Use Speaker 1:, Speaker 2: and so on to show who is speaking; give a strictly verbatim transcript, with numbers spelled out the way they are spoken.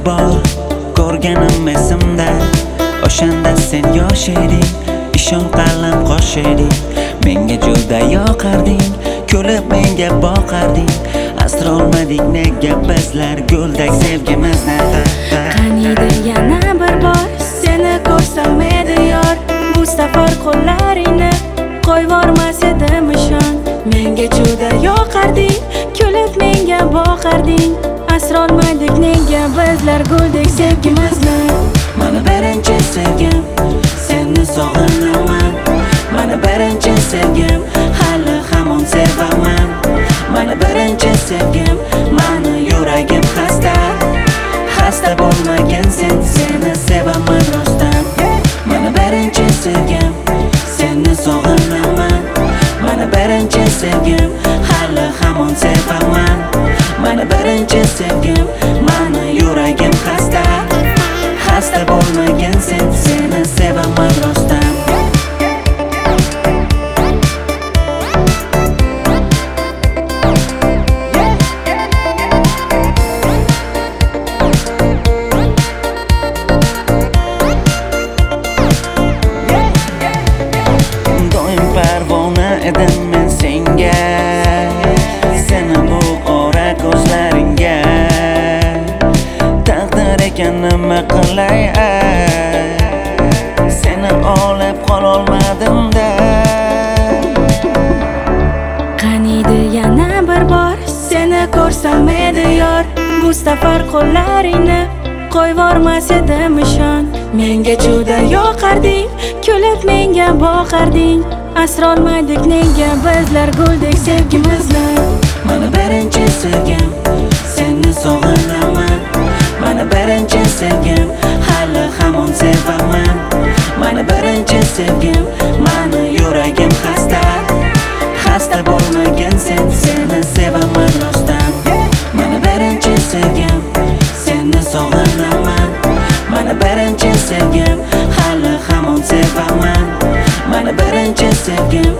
Speaker 1: bor ko'rganim esimda. O'shanda sen yosh eding, ishon qalin qosh eding. Menga juda yoqarding, kulib menga boqarding. Asrolmadik nega bizlar guldek sevgimizni.
Speaker 2: Qaniydi yana bir bor seni ko'rsam edi yor, bu safar qo'llaringni qo'yvormas edim ishon. Menga juda yoqarding, kulib menga boqarding. Asrolmadik nega bizlar guldek sevgimizni.
Speaker 1: Mana birinchi sevgim, seni sog'inaman. Mana birinchi sevgim, hali hamon sevaman. Mana birinchi sevgim, mani yuragim xasta. Xasta bo'lmagin sen, seni sevaman rostdan. Mana birinchi sevgim, seni sog'inaman. Mana birinchi sevgim, hali hamon sevaman. Mana birinchi sevgim, mani yuragim xasta. Xasta bo'lmagin sen, seni sevaman rostdan. Doim parvona edim men senga, seni bu qora ko'zlaringga. Taqdir ekan nima qilay, seni olib qololmadim-da.
Speaker 2: Qaniydi yana bir bor seni ko'rsam edi yor, bu safar qo'llaringni qo'yvormas edim ishon. Menga juda yoqarding, kulib menga boqarding. Asrolmadik nega bizlar guldek sevgimizni.
Speaker 1: Mana birinchi sevgim, seni sog'inaman. Mana birinchi sevgim, hali hamon sevaman. Mana birinchi sevgim, mani yuragim xasta. Xasta bo'lmagin sen, seni sevaman rostdan. Mana birinchi sevgim, seni sog'inaman. Mana birinchi sevgim, hali hamon sevaman. Mana birinchi sevgim,